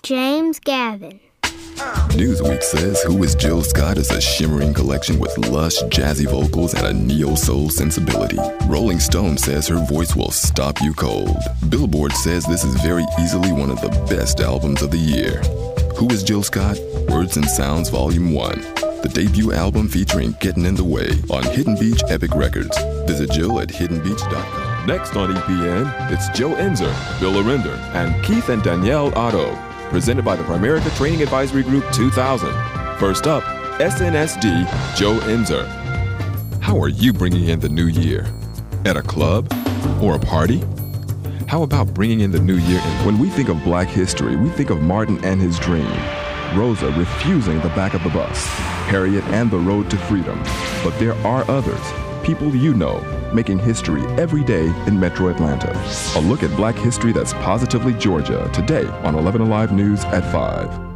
James Gavin. Newsweek says Who is Jill Scott is a shimmering collection with lush, jazzy vocals and a neo-soul sensibility. Rolling Stone says her voice will stop you cold. Billboard says this is very easily one of the best albums of the year. Who is Jill Scott? Words and Sounds Volume 1. The debut album featuring Getting in the Way on Hidden Beach Epic Records. Visit Jill at hiddenbeach.com. Next on EPN, it's Joe Enzer, Bill Arinder, and Keith and Danielle Otto. Presented by the Primerica Training Advisory Group 2000. First up, SNSD Joe Enzer. How are you bringing in the new year? At a club or a party? How about bringing in the new year? When we think of Black history, we think of Martin and his dream. Rosa refusing the back of the bus. Harriet and the road to freedom. But there are others, people you know, making history every day in Metro Atlanta. A look at Black history that's positively Georgia today on 11 Alive News at 5.